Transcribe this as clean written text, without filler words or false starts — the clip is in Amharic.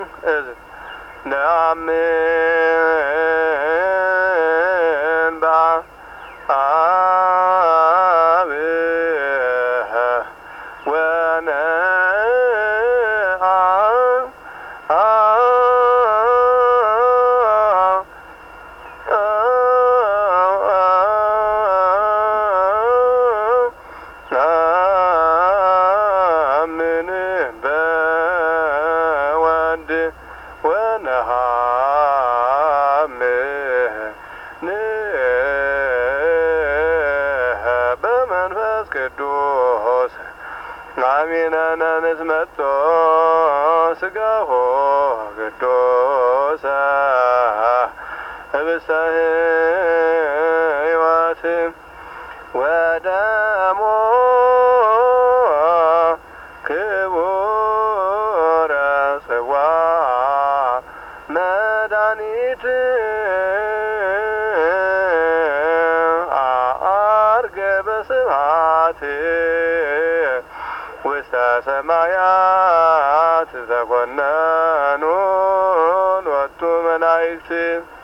ነአምን በአብ ነአምን በወልድ ወነአምን በመንፈስ ቅዱስ አሜን። ነንትመጦ ሥጋሁ ቅዱስ ህብስተ ሕይወት ወደሙ ክቡረ ጽዋ መድኃኒት አርገ በስብሐት ውስተ ሰማያት ተኮነኑ ሎቱ መላእክት